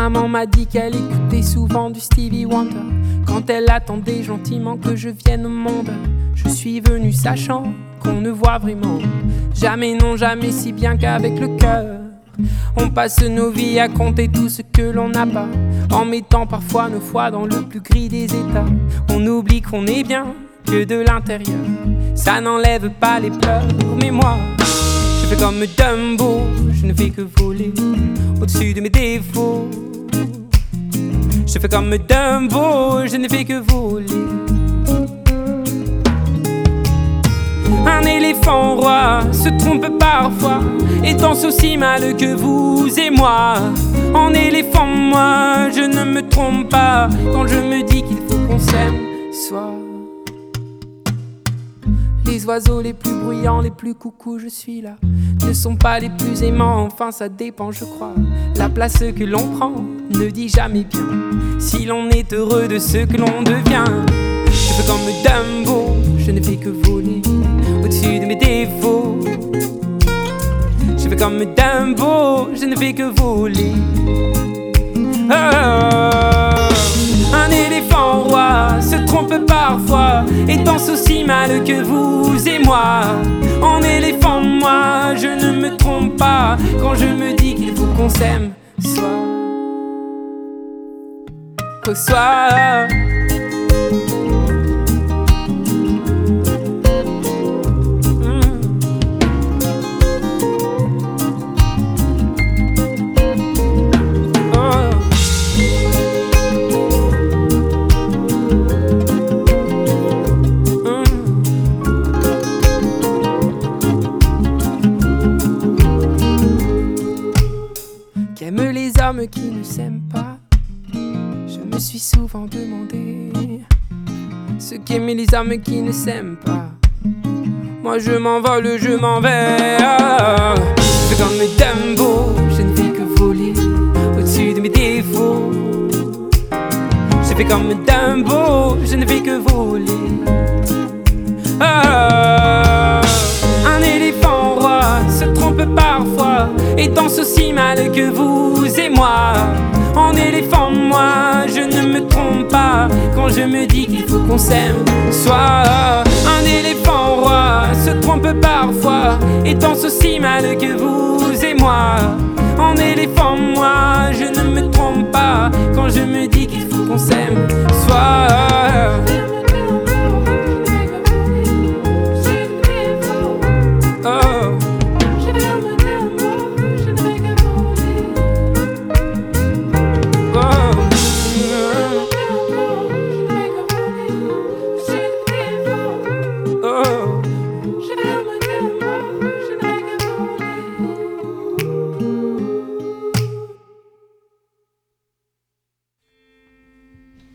Maman m'a dit qu'elle écoutait souvent du Stevie Wonder quand elle attendait gentiment que je vienne au monde. Je suis venu sachant qu'on ne voit vraiment jamais, non jamais, si bien qu'avec le cœur. On passe nos vies à compter tout ce que l'on n'a pas, en mettant parfois nos foi dans le plus gris des états. On oublie qu'on est bien que de l'intérieur, ça n'enlève pas les pleurs. Mais moi, je fais comme Dumbo, je ne fais que voler au-dessus de mes défauts. Je fais comme Dumbo, je ne fais que voler. Un éléphant roi se trompe parfois et danse aussi mal que vous et moi. En éléphant, moi, je ne me trompe pas quand je me dis qu'il faut qu'on s'aime soi. Les oiseaux les plus bruyants, les plus coucous, je suis là, ne sont pas les plus aimants, enfin ça dépend je crois. La place que l'on prend ne dit jamais bien si l'on est heureux de ce que l'on devient. Je fais comme Dumbo, je ne fais que voler au-dessus de mes défauts. Je fais comme Dumbo, je ne fais que voler. Un éléphant roi se trompe parfois et danse aussi mal que vous et moi. En éléphant, moi, je ne me trompe pas quand je me dis qu'il faut qu'on s'aime soi. Au soir. Qu'aiment les hommes qui ne s'aiment pas? Je me suis souvent demandé ce qu'aiment les hommes qui ne s'aiment pas. Moi je m'envole, je m'en vais. Je fais comme Dumbo, je ne fais que voler au-dessus de mes défauts. Je fais comme Dumbo, je ne fais que voler. Un éléphant roi se trompe parfois et danse aussi mal que vous et moi. En éléphant, moi, je ne me trompe pas quand je me dis qu'il faut qu'on s'aime soi. Un éléphant roi se trompe parfois et danse aussi mal que vous et moi. En éléphant, moi, je ne me trompe pas quand je me dis qu'il faut qu'on s'aime.